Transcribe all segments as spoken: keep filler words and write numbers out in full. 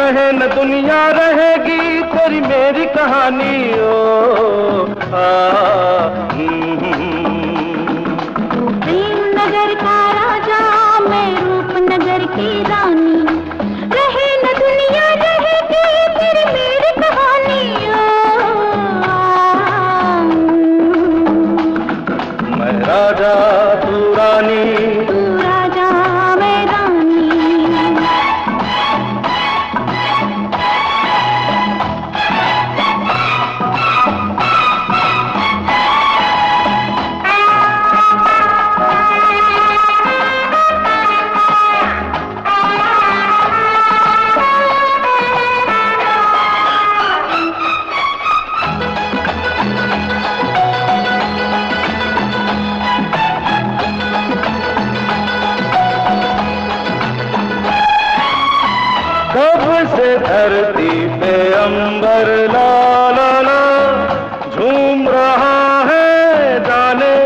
रहे न दुनिया रहेगी तेरी मेरी कहानी ओ आ, नगर का राजा मैं रूपनगर की रानी, रहे न दुनिया रहेगी तेरी मेरी कहानी ओ आ, मैं राजा तू रानी, तू राजा मैं रानी। कब से धरती पे अंबर ला ला ला झूम रहा है जाने,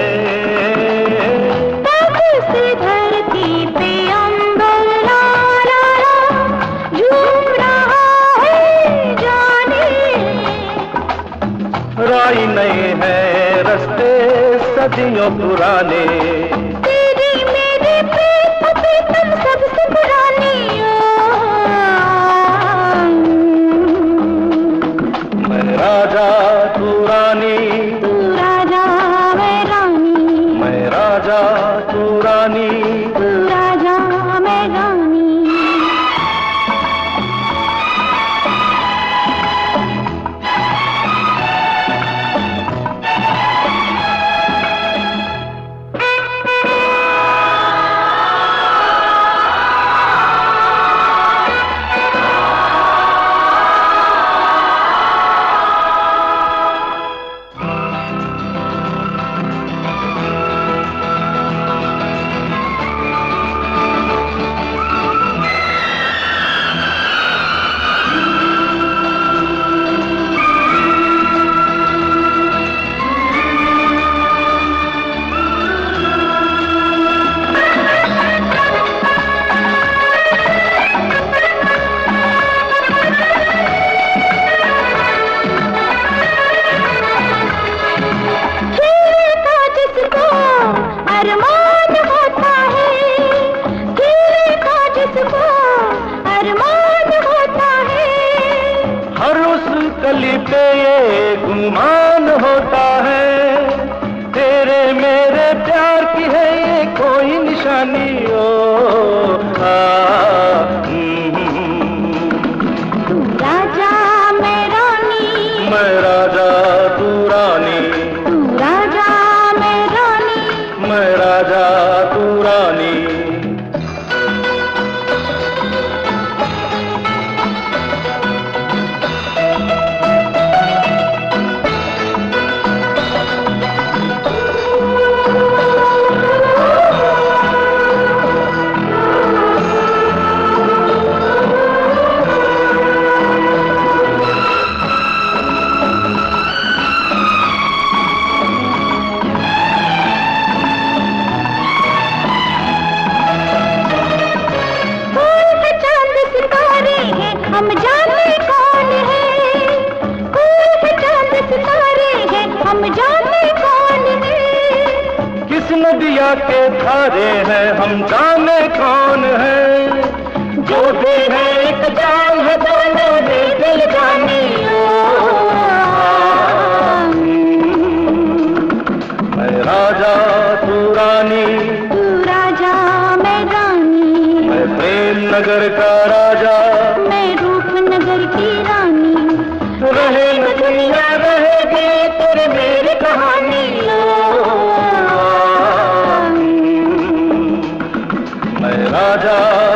कब से धरती पे अंबर ला ला ला झूम रहा है जाने, राई नहीं है रास्ते सदियों पुराने, तेरी मेरी प्रीत प्रीतम सबसे पुरानी ओ मैं राजा तू रानी, तू राजा मैं रानी, मैं राजा तू रानी, तू राजा मैं रानी। अरमान होता है, खिलने का जिसको अरमान होता है, हर उस कली पे ये गुमान होता है, तेरे मेरे प्यार की है ये कोई निशानी ओ आ, तू राजा मैं रानी, मैं राजा तू रानी, तू राजा मैं रानी, मैं राजा तू रानी। हम जाने कौन है, कोई चांद सितारे हैं हम जाने कौन है, किस नदिया के धारे हैं हम जाने कौन है, जो भी है एक जान है दोनों में दिल जाने मैं राजा तू रानी, तू राजा मैं रानी, मैं प्रेम नगर का राजा, मैं रूपनगर की रानी, रहे न दुनिया रहेगी तेरी मेरी कहानी ओ, मैं राजा